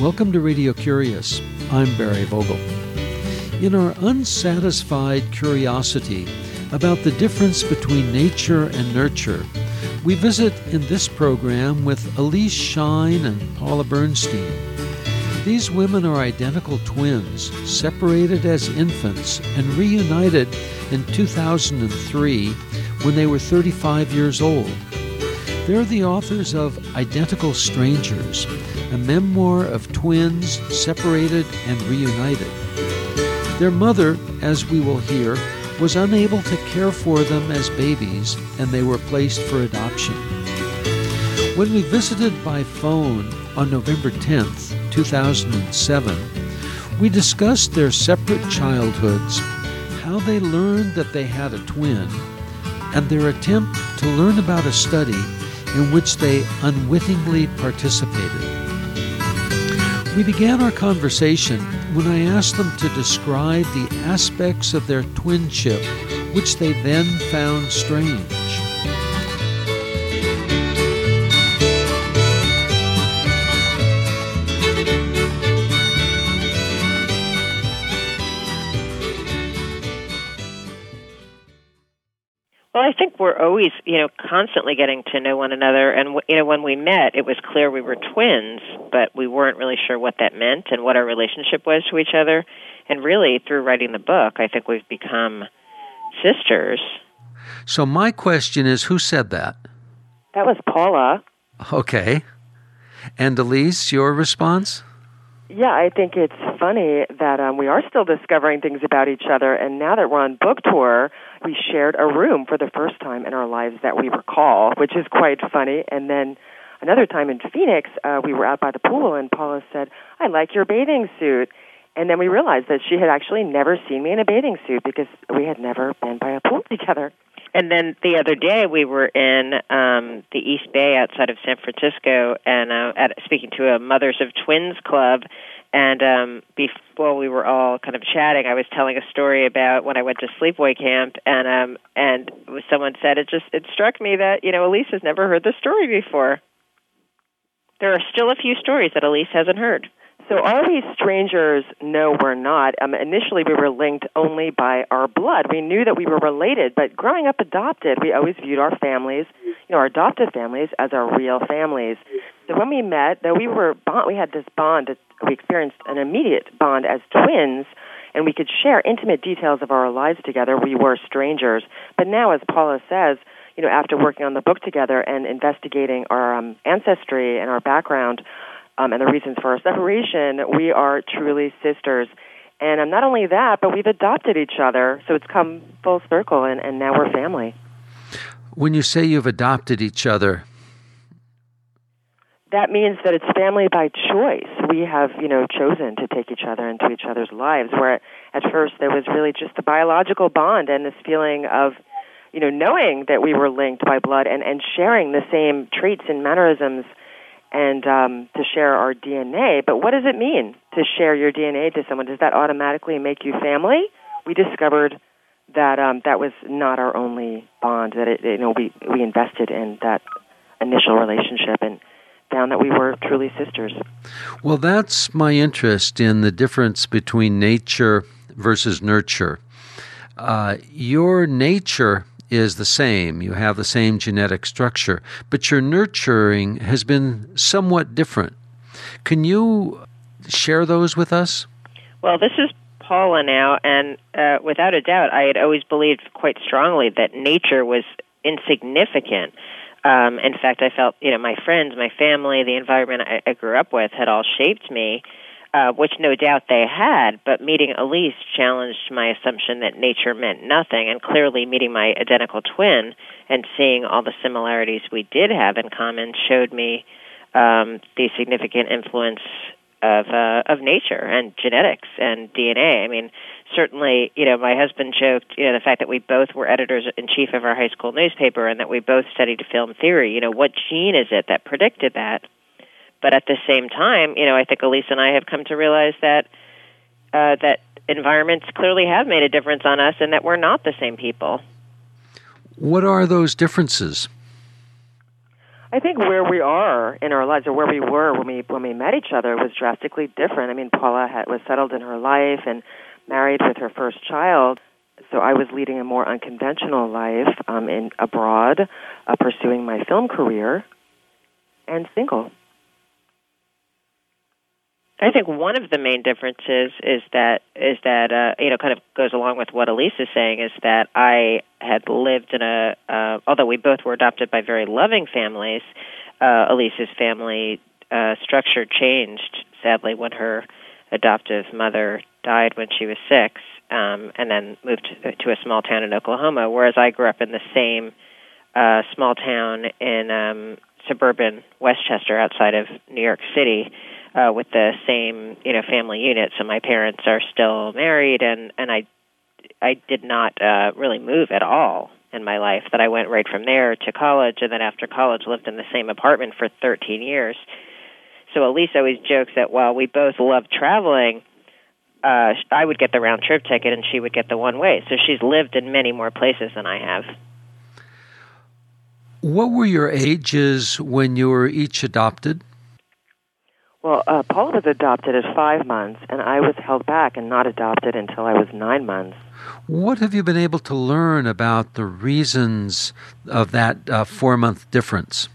Welcome to Radio Curious. I'm Barry Vogel. In our unsatisfied curiosity about the difference between nature and nurture, we visit in this program with Elise Shine and Paula Bernstein. These women are identical twins, separated as infants and reunited in 2003 when they were 35 years old. They're the authors of Identical Strangers, a memoir of twins separated and reunited. Their mother, as we will hear, was unable to care for them as babies, and they were placed for adoption. When we visited by phone on November 10th, 2007, we discussed their separate childhoods, how they learned that they had a twin, and their attempt to learn about a study in which they unwittingly participated. We began our conversation when I asked them to describe the aspects of their twinship which they then found strange. Well, I think we're always, constantly getting to know one another. And, when we met, it was clear we were twins, but we weren't really sure what that meant and what our relationship was to each other. And really, through writing the book, I think we've become sisters. So my question is, who said that? That was Paula. Okay. And Elise, your response? Yeah, I think it's funny that we are still discovering things about each other, and now that we're on book tour, we shared a room for the first time in our lives that we recall, which is quite funny. And then another time in Phoenix, we were out by the pool, and Paula said, "I like your bathing suit." And then we realized that she had actually never seen me in a bathing suit because we had never been by a pool together. And then the other day we were in the East Bay outside of San Francisco and speaking to a Mothers of Twins club. And before we were all kind of chatting, I was telling a story about when I went to sleepaway camp, and someone said it struck me that Elise has never heard the story before. There are still a few stories that Elise hasn't heard. So are we strangers? No, we're not. Initially, we were linked only by our blood. We knew that we were related, but growing up adopted, we always viewed our families, our adoptive families, as our real families. So when we met, though we had this bond, we experienced an immediate bond as twins, and we could share intimate details of our lives together. We were strangers. But now, as Paula says, after working on the book together and investigating our ancestry and our background, and the reasons for our separation, we are truly sisters. And not only that, but we've adopted each other, so it's come full circle, and now we're family. When you say you've adopted each other, that means that it's family by choice. We have, chosen to take each other into each other's lives, where at first there was really just the biological bond and this feeling of, knowing that we were linked by blood and sharing the same traits and mannerisms and to share our DNA. But what does it mean to share your DNA to someone? Does that automatically make you family? We discovered that that was not our only bond, that we invested in that initial relationship and found that we were truly sisters. Well, that's my interest in the difference between nature versus nurture. Your nature is the same. You have the same genetic structure, but your nurturing has been somewhat different. Can you share those with us? Well, this is Paula now, and without a doubt, I had always believed quite strongly that nature was insignificant. In fact, I felt, my friends, my family, the environment I grew up with had all shaped me, which no doubt they had, but meeting Elise challenged my assumption that nature meant nothing, and clearly meeting my identical twin and seeing all the similarities we did have in common showed me the significant influence of nature and genetics and DNA. I mean, certainly, my husband joked, the fact that we both were editors-in-chief of our high school newspaper and that we both studied film theory, what gene is it that predicted that? But at the same time, I think Elise and I have come to realize that that environments clearly have made a difference on us and that we're not the same people. What are those differences? I I think where we are in our lives, or where we were when we met each other, was drastically different. I mean, Paula was settled in her life and married with her first child, so I was leading a more unconventional life abroad, pursuing my film career, and single. I think one of the main differences is that kind of goes along with what Elise is saying, is that I had lived in although we both were adopted by very loving families, Elise's family structure changed, sadly, when her adoptive mother died when she was 6, and then moved to a small town in Oklahoma, whereas I grew up in the same small town in suburban Westchester outside of New York City, with the same, family unit. So my parents are still married, and I did not really move at all in my life. That I went right from there to college, and then after college lived in the same apartment for 13 years. So Elise always jokes that while we both love traveling, I would get the round trip ticket and she would get the one way. So she's lived in many more places than I have. What were your ages when you were each adopted? Well, Paula was adopted at 5 months, and I was held back and not adopted until I was 9 months. What have you been able to learn about the reasons of that 4-month difference?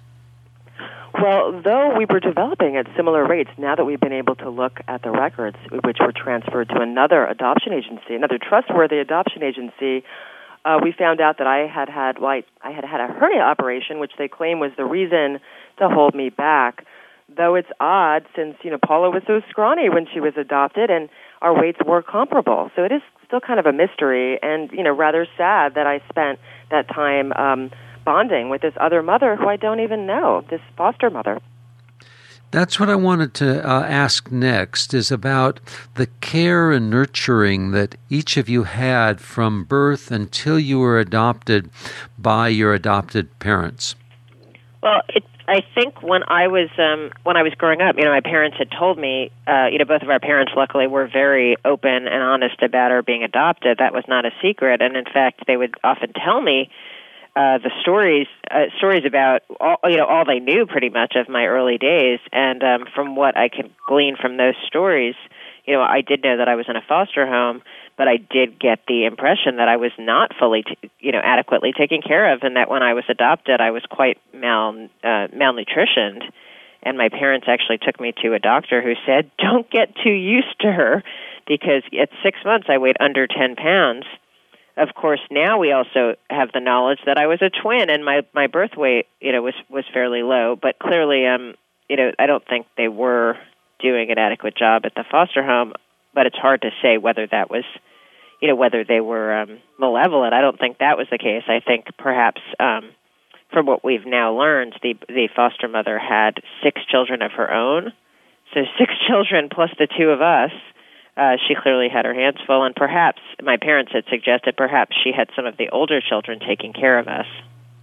Well, though we were developing at similar rates, now that we've been able to look at the records, which were transferred to another adoption agency, another trustworthy adoption agency, we found out that I had had a hernia operation, which they claim was the reason to hold me back. Though it's odd, since Paula was so scrawny when she was adopted, and our weights were comparable, so it is still kind of a mystery, and rather sad that I spent that time bonding with this other mother who I don't even know, this foster mother. That's what I wanted to ask next, is about the care and nurturing that each of you had from birth until you were adopted by your adopted parents. Well, I think when I was growing up, my parents had told me, both of our parents, luckily, were very open and honest about our being adopted. That was not a secret, and in fact, they would often tell me the stories about all they knew pretty much of my early days, and from what I could glean from those stories, I did know that I was in a foster home, but I did get the impression that I was not fully, adequately taken care of, and that when I was adopted, I was quite malnutritioned. And my parents actually took me to a doctor who said, "Don't get too used to her," because at 6 months I weighed under 10 pounds. Of course, now we also have the knowledge that I was a twin, and my birth weight, was fairly low. But clearly, I don't think they were doing an adequate job at the foster home. But it's hard to say whether that was, whether they were malevolent. I don't think that was the case. I think perhaps, from what we've now learned, the foster mother had 6 children of her own. So 6 children plus the 2 of us. She clearly had her hands full, and perhaps my parents had suggested perhaps she had some of the older children taking care of us.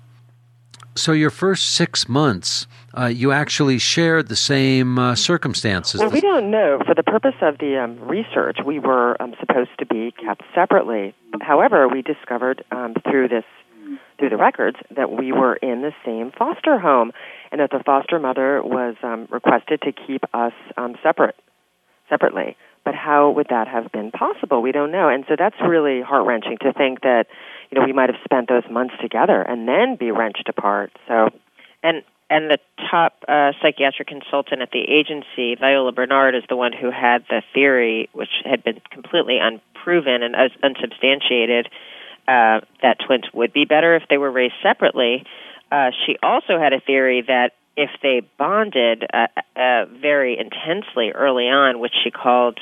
So your first 6 months, you actually shared the same circumstances. Well, we don't know. For the purpose of the research, we were supposed to be kept separately. However, we discovered through the records that we were in the same foster home, and that the foster mother was requested to keep us separately. But how would that have been possible? We don't know. And so that's really heart-wrenching to think that, we might have spent those months together and then be wrenched apart. So, And the top psychiatric consultant at the agency, Viola Bernard, is the one who had the theory, which had been completely unproven and unsubstantiated, that twins would be better if they were raised separately. She also had a theory that if they bonded very intensely early on, which she called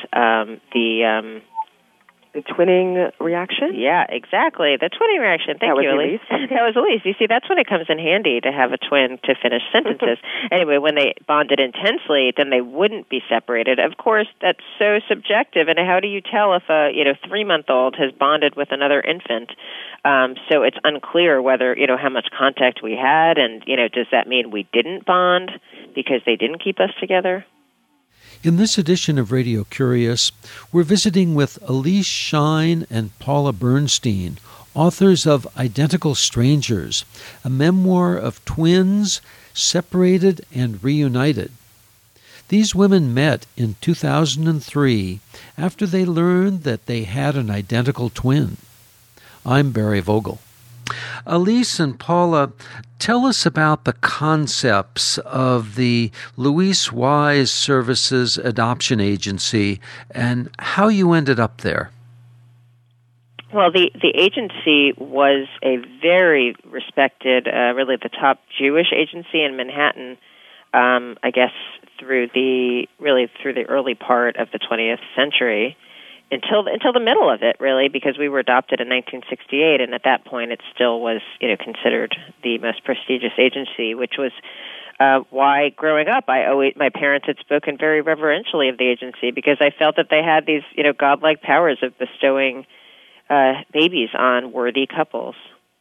the twinning reaction? Yeah, exactly. The twinning reaction. Thank you, Elise. That was Elise. You see, that's when it comes in handy to have a twin to finish sentences. Anyway, when they bonded intensely, then they wouldn't be separated. Of course, that's so subjective. And how do you tell if a 3-month-old has bonded with another infant? So it's unclear whether how much contact we had, and does that mean we didn't bond because they didn't keep us together? In this edition of Radio Curious, we're visiting with Elise Shine and Paula Bernstein, authors of Identical Strangers, a memoir of twins separated and reunited. These women met in 2003 after they learned that they had an identical twin. I'm Barry Vogel. Elise and Paula, tell us about the concepts of the Louise Wise Services Adoption Agency and how you ended up there. Well, the agency was a very respected, really the top Jewish agency in Manhattan, I guess through the early part of the 20th century. Until the middle of it, really, because we were adopted in 1968, and at that point it still was, considered the most prestigious agency, which was why, growing up, my parents had spoken very reverentially of the agency because I felt that they had these, godlike powers of bestowing babies on worthy couples.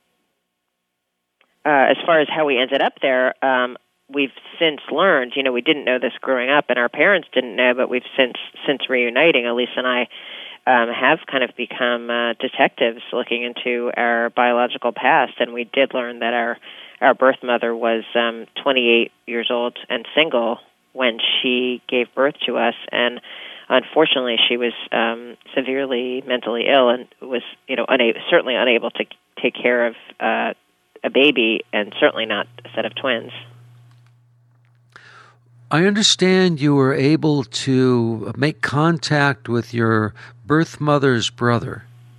As far as how we ended up there, we've since learned, we didn't know this growing up, and our parents didn't know, but we've since reuniting, Elise and I have kind of become detectives looking into our biological past, and we did learn that our birth mother was 28 years old and single when she gave birth to us, and unfortunately she was severely mentally ill and was certainly unable to take care of a baby, and certainly not a set of twins. I understand you were able to make contact with your birth mother's brother.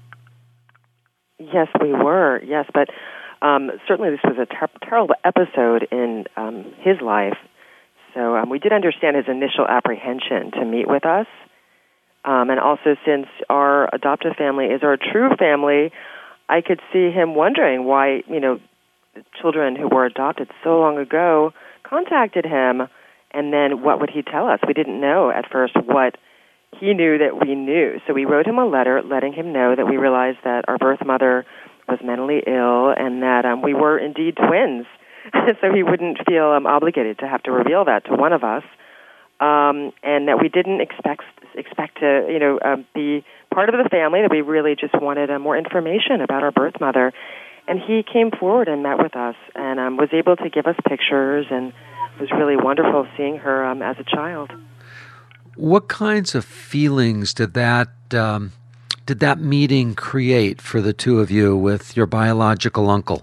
Yes, we were. Yes, but certainly this was a terrible episode in his life. So we did understand his initial apprehension to meet with us. And also, since our adoptive family is our true family, I could see him wondering why, the children who were adopted so long ago contacted him. And then what would he tell us? We didn't know at first what he knew that we knew. So we wrote him a letter letting him know that we realized that our birth mother was mentally ill and that we were indeed twins. So he wouldn't feel obligated to have to reveal that to one of us. And that we didn't expect to, be part of the family, that we really just wanted more information about our birth mother. And he came forward and met with us and was able to give us pictures, and it was really wonderful seeing her as a child. What kinds of feelings did that meeting create for the two of you with your biological uncle?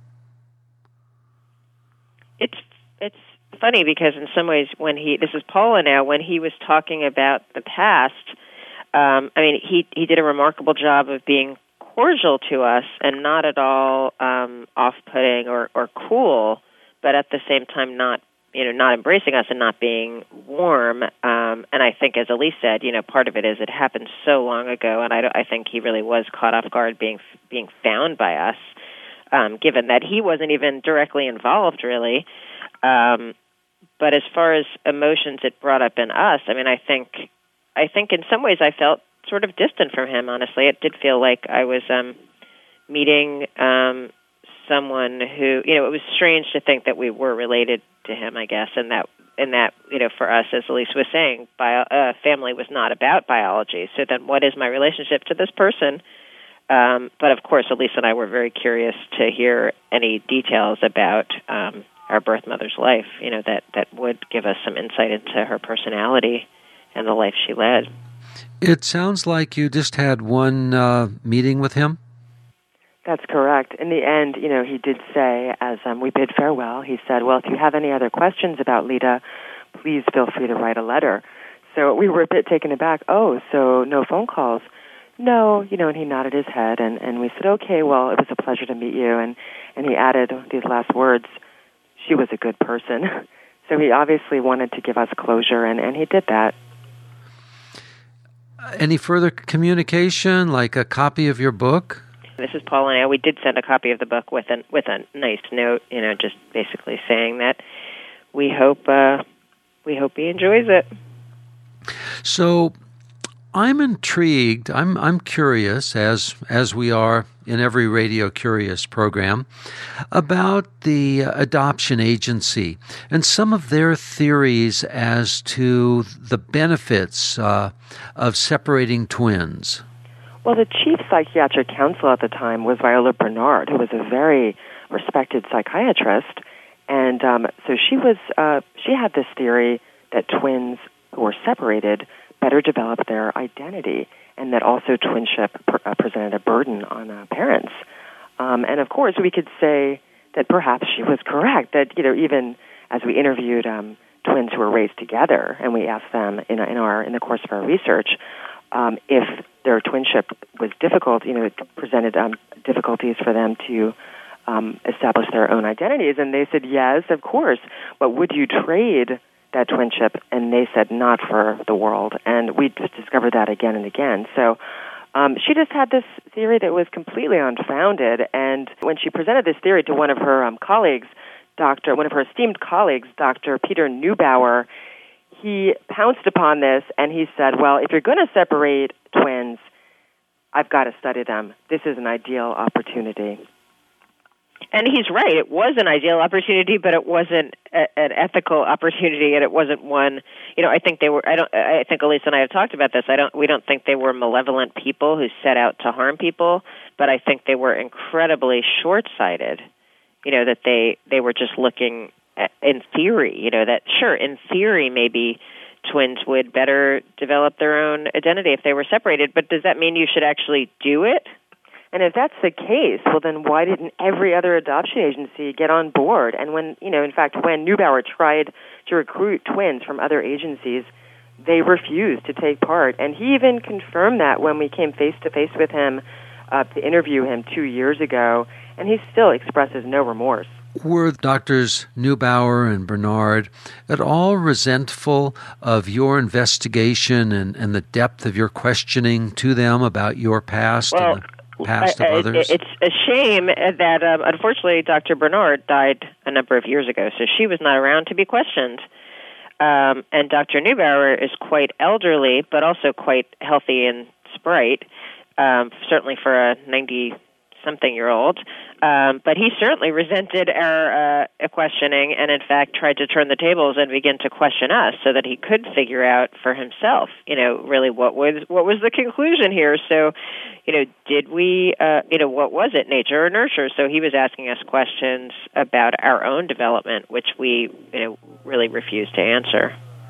It's funny because in some ways this is Paula now, when he was talking about the past, he did a remarkable job of being cordial to us and not at all off-putting or cool, but at the same time not embracing us and not being warm. And I think, as Elise said, part of it is it happened so long ago, and I think he really was caught off guard being found by us, given that he wasn't even directly involved, really. But as far as emotions it brought up in us, I think in some ways I felt sort of distant from him, honestly. It did feel like I was meeting someone who, it was strange to think that we were related to him, I guess, and that for us, as Elise was saying, family was not about biology. So then what is my relationship to this person? But of course, Elise and I were very curious to hear any details about our birth mother's life, that would give us some insight into her personality and the life she led. It sounds like you just had one meeting with him? That's correct. In the end, he did say, as we bid farewell, he said, well, if you have any other questions about Lita, please feel free to write a letter. So we were a bit taken aback. Oh, so no phone calls? No, and he nodded his head, and we said, okay, well, it was a pleasure to meet you. And he added these last words, she was a good person. So he obviously wanted to give us closure, and he did that. Any further communication, like a copy of your book? This is Paul and I. We did send a copy of the book with a nice note, just basically saying that we hope he enjoys it. So I'm intrigued. I'm curious, as we are in every Radio Curious program, about the adoption agency and some of their theories as to the benefits of separating twins. Well, the chief psychiatric counsel at the time was Viola Bernard, who was a very respected psychiatrist, And so she had this theory that twins who were separated better develop their identity, and that also twinship presented a burden on parents. And of course, we could say that perhaps she was correct. That even as we interviewed twins who were raised together, and we asked them in the course of our research if their twinship was difficult, it presented difficulties for them to establish their own identities, and they said yes, of course. But would you trade that twinship? And they said not for the world. And we just discovered that again and again. So she just had this theory that was completely unfounded. And when she presented this theory to one of her colleagues, one of her esteemed colleagues, Dr. Peter Neubauer, he pounced upon this and he said, well, if you're going to separate twins, I've got to study them. This is an ideal opportunity. And he's right. It was an ideal opportunity, but it wasn't an ethical opportunity, and it wasn't one. I think they were. I think Elise and I have talked about this. We don't think they were malevolent people who set out to harm people, but I think they were incredibly short-sighted. That they were just looking at, in theory. That sure, in theory, maybe twins would better develop their own identity if they were separated. But does that mean you should actually do it? And if that's the case, well, then why didn't every other adoption agency get on board? And when Neubauer tried to recruit twins from other agencies, they refused to take part. And he even confirmed that when we came face-to-face with him to interview him 2 years ago, and he still expresses no remorse. Were Doctors Neubauer and Bernard at all resentful of your investigation and the depth of your questioning to them about your past? Well, past of others? It's a shame that, unfortunately, Dr. Bernard died a number of years ago, so she was not around to be questioned. And Dr. Neubauer is quite elderly, but also quite healthy and sprite, certainly for a 90-something-year-old. But he certainly resented our questioning and, in fact, tried to turn the tables and begin to question us so that he could figure out for himself, really what was the conclusion here. So, did we, what was it, nature or nurture? So he was asking us questions about our own development, which we, really refused to answer.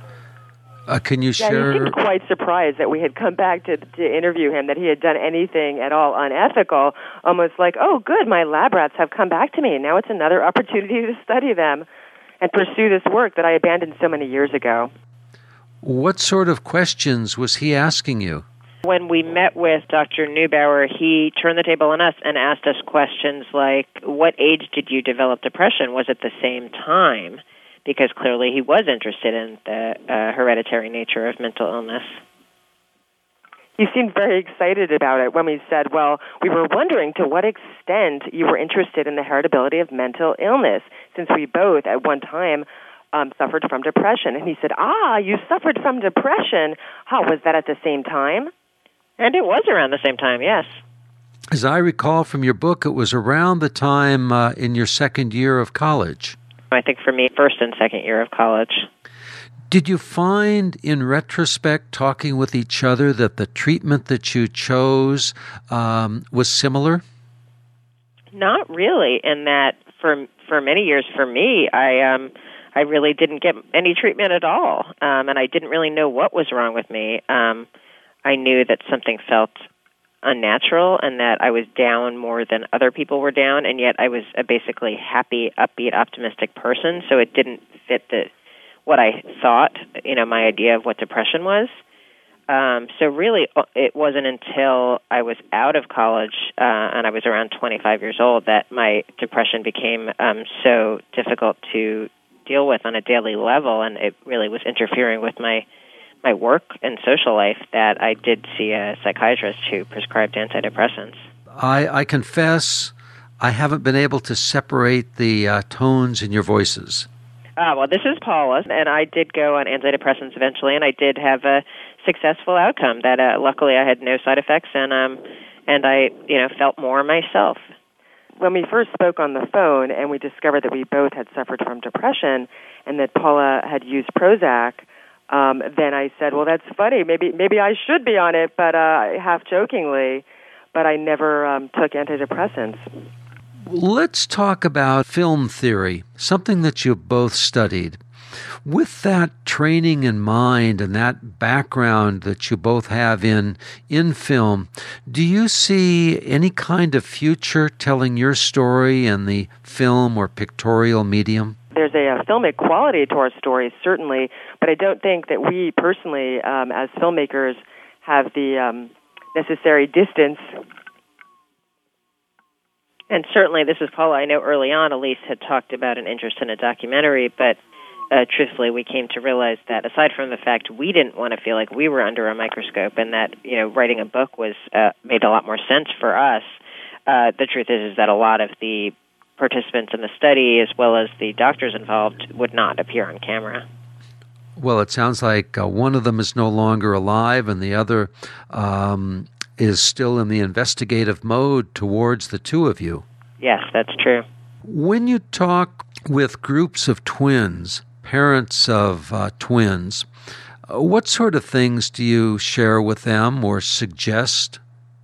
Can you share? He seemed quite surprised that we had come back to interview him, that he had done anything at all unethical, almost like, oh, good, my lab rats have come back to me. Now it's another opportunity to study them and pursue this work that I abandoned so many years ago. What sort of questions was he asking you? When we met with Dr. Neubauer, he turned the table on us and asked us questions like, what age did you develop depression? Was it the same time? Because clearly he was interested in the hereditary nature of mental illness. He seemed very excited about it when we said, well, we were wondering to what extent you were interested in the heritability of mental illness, since we both at one time suffered from depression. And he said, you suffered from depression. Was that at the same time? And it was around the same time, yes. As I recall from your book, it was around the time in your second year of college. I think for me, first and second year of college. Did you find, in retrospect, talking with each other, that the treatment that you chose was similar? Not really, in that for many years for me, I really didn't get any treatment at all, and I didn't really know what was wrong with me. I knew that something felt unnatural and that I was down more than other people were down, and yet I was a basically happy, upbeat, optimistic person, so it didn't fit what I thought, my idea of what depression was. So really, it wasn't until I was out of college, and I was around 25 years old, that my depression became so difficult to deal with on a daily level, and it really was interfering with my work and social life, that I did see a psychiatrist who prescribed antidepressants. I confess I haven't been able to separate the tones in your voices. Well, this is Paula, and I did go on antidepressants eventually, and I did have a successful outcome that luckily I had no side effects, and I felt more myself. When we first spoke on the phone and we discovered that we both had suffered from depression and that Paula had used Prozac, then I said, well, that's funny. Maybe I should be on it, but half jokingly, but I never took antidepressants. Let's talk about film theory, something that you both studied. With that training in mind and that background that you both have in film, do you see any kind of future telling your story in the film or pictorial medium? There's a filmic quality to our stories, certainly, but I don't think that we personally, as filmmakers, have the necessary distance. And certainly, this is Paula. I know early on, Elise had talked about an interest in a documentary, but truthfully, we came to realize that aside from the fact we didn't want to feel like we were under a microscope, and that writing a book was made a lot more sense for us, the truth is that a lot of the participants in the study, as well as the doctors involved, would not appear on camera. Well, it sounds like one of them is no longer alive, and the other is still in the investigative mode towards the two of you. Yes, that's true. When you talk with groups of twins, parents of twins, what sort of things do you share with them or suggest?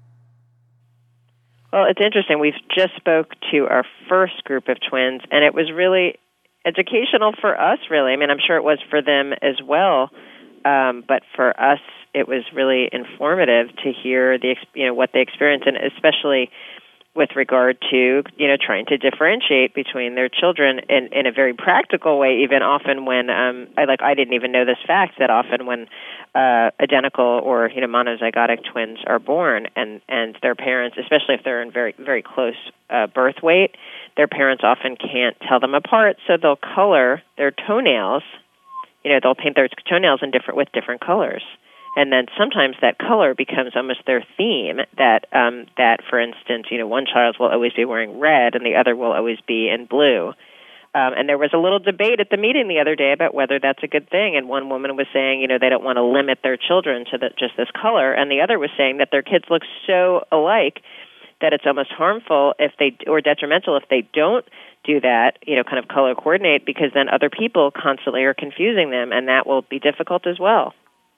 Well, it's interesting. We've just spoke to our first group of twins, and it was really educational for us, really. I mean, I'm sure it was for them as well, but for us, it was really informative to hear what they experienced, and especially with regard to trying to differentiate between their children in a very practical way. Even often when I didn't even know this fact that often when identical or monozygotic twins are born and their parents, especially if they're in very very close birth weight, their parents often can't tell them apart, so they'll color their toenails. They'll paint their toenails with different colors. And then sometimes that color becomes almost their theme, that, for instance, one child will always be wearing red and the other will always be in blue. And there was a little debate at the meeting the other day about whether that's a good thing. And one woman was saying, they don't want to limit their children to just this color. And the other was saying that their kids look so alike that it's almost harmful or detrimental if they don't do that, kind of color coordinate, because then other people constantly are confusing them, and that will be difficult as well.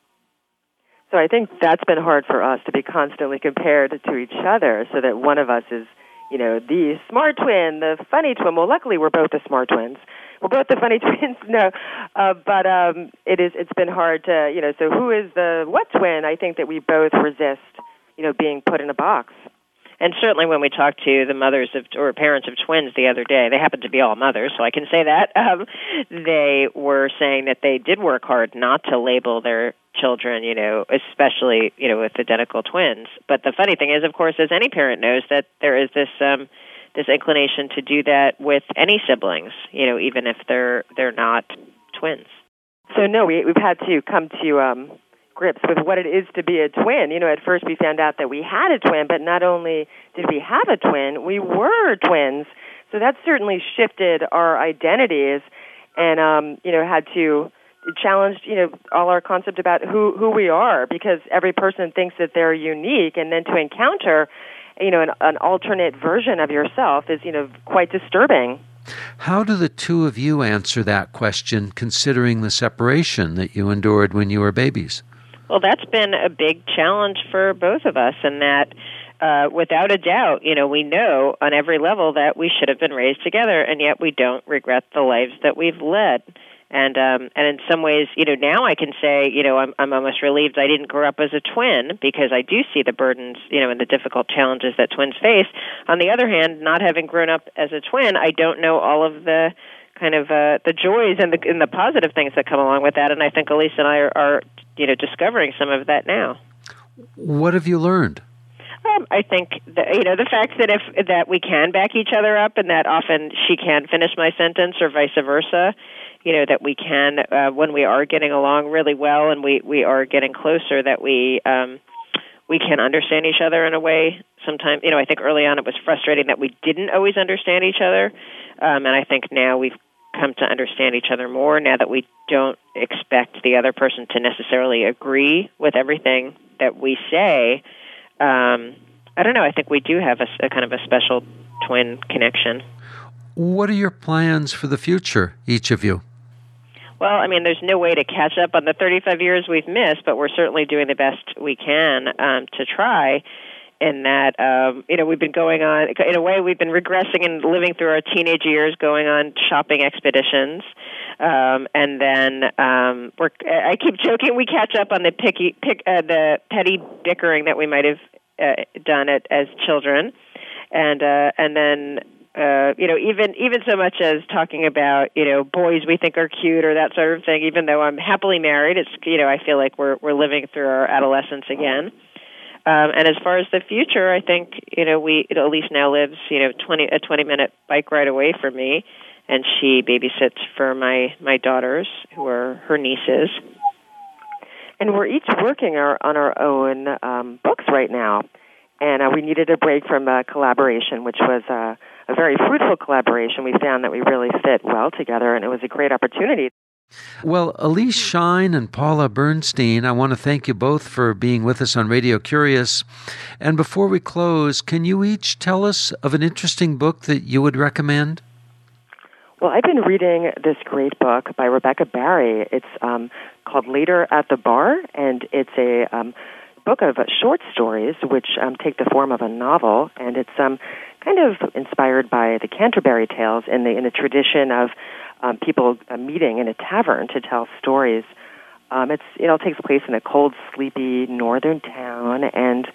So I think that's been hard for us to be constantly compared to each other, so that one of us is, the smart twin, the funny twin. Well, luckily we're both the smart twins. We're both the funny twins. No, but it's been hard to, so who is the what twin? I think that we both resist, being put in a box. And certainly when we talked to the mothers or parents of twins the other day, they happen to be all mothers, so I can say that, they were saying that they did work hard not to label their children, especially, with identical twins. But the funny thing is, of course, as any parent knows, that there is this inclination to do that with any siblings, even if they're not twins. So no, we've had to come to grips with what it is to be a twin. At first we found out that we had a twin, but not only did we have a twin, we were twins. So that certainly shifted our identities and, had to challenge, all our concept about who we are, because every person thinks that they're unique, and then to encounter, an alternate version of yourself is, quite disturbing. How do the two of you answer that question, considering the separation that you endured when you were babies? Well, that's been a big challenge for both of us, and that without a doubt, we know on every level that we should have been raised together, and yet we don't regret the lives that we've led. And in some ways, now I can say, I'm almost relieved I didn't grow up as a twin, because I do see the burdens, and the difficult challenges that twins face. On the other hand, not having grown up as a twin, I don't know all of the kind of the joys and the positive things that come along with that. And I think Elise and I are discovering some of that now. What have you learned? I think that, the fact that we can back each other up, and that often she can finish my sentence or vice versa. That we can, when we are getting along really well and we are getting closer, that we can understand each other in a way. Sometimes, I think early on it was frustrating that we didn't always understand each other. And I think now we've come to understand each other more, now that we don't expect the other person to necessarily agree with everything that we say. I don't know, I think we do have a kind of a special twin connection. What are your plans for the future, each of you? Well, I mean, there's no way to catch up on the 35 years we've missed, but we're certainly doing the best we can to try. in that, we've been going on, in a way, we've been regressing and living through our teenage years, going on shopping expeditions. And then I keep joking, we catch up on the petty bickering that we might have done as children. And then, even so much as talking about, boys we think are cute or that sort of thing, even though I'm happily married, it's, I feel like we're living through our adolescence again. And as far as the future, I think, Elise now lives, a 20-minute bike ride away from me, and she babysits for my daughters, who are her nieces. And we're each working on our own books right now. And we needed a break from collaboration, which was a very fruitful collaboration. We found that we really fit well together, and it was a great opportunity. Well, Elise Shine and Paula Bernstein, I want to thank you both for being with us on Radio Curious. And before we close, can you each tell us of an interesting book that you would recommend? Well, I've been reading this great book by Rebecca Barry. It's called Later at the Bar, and it's a book of short stories which take the form of a novel, and it's kind of inspired by the Canterbury Tales in the tradition of people meeting in a tavern to tell stories. It all takes place in a cold, sleepy northern town, and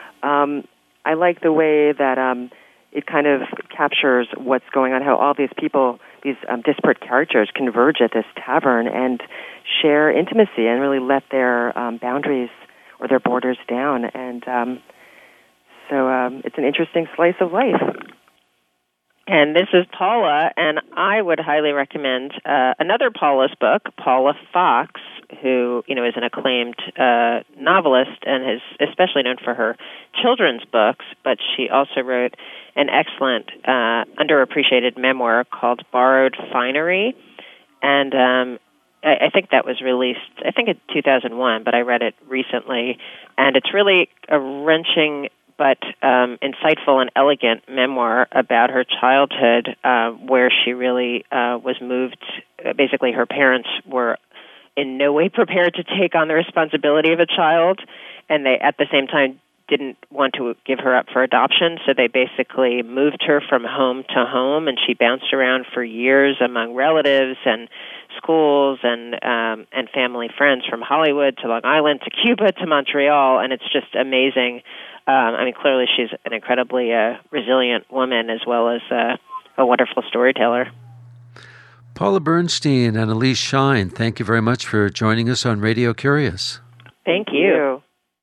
I like the way that it kind of captures what's going on, how all these people, these disparate characters, converge at this tavern and share intimacy and really let their boundaries or their borders down. And so it's an interesting slice of life. And this is Paula, and I would highly recommend another Paula's book, Paula Fox, who is an acclaimed novelist and is especially known for her children's books, but she also wrote an excellent underappreciated memoir called Borrowed Finery, and I think that was released, in 2001, but I read it recently, and it's really a wrenching but insightful and elegant memoir about her childhood, where she really was moved. Basically, her parents were in no way prepared to take on the responsibility of a child, and they, at the same time, didn't want to give her up for adoption, so they basically moved her from home to home, and she bounced around for years among relatives and schools and family friends, from Hollywood to Long Island to Cuba to Montreal, and it's just amazing. Clearly she's an incredibly resilient woman as well as a wonderful storyteller. Paula Bernstein and Elise Shine, thank you very much for joining us on Radio Curious. Thank you.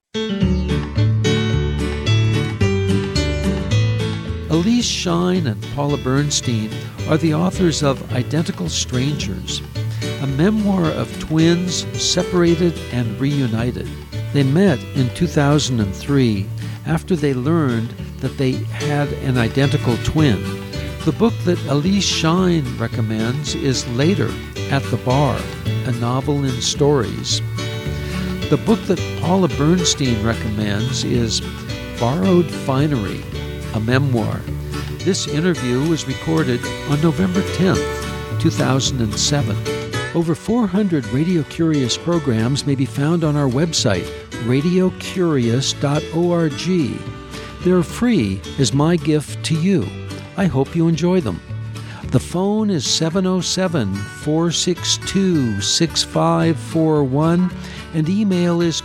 Elise Shine and Paula Bernstein are the authors of Identical Strangers, a memoir of twins separated and reunited. They met in 2003 after they learned that they had an identical twin. The book that Elise Shine recommends is Later at the Bar, a novel in stories. The book that Paula Bernstein recommends is Borrowed Finery, a memoir. This interview was recorded on November 10th, 2007. Over 400 Radio Curious programs may be found on our website, radiocurious.org. They're free as my gift to you. I hope you enjoy them. The phone is 707-462-6541, and email is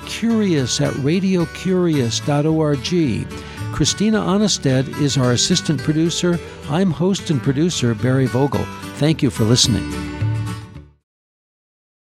curious@radiocurious.org. Christina Onnested is our assistant producer. I'm host and producer Barry Vogel. Thank you for listening.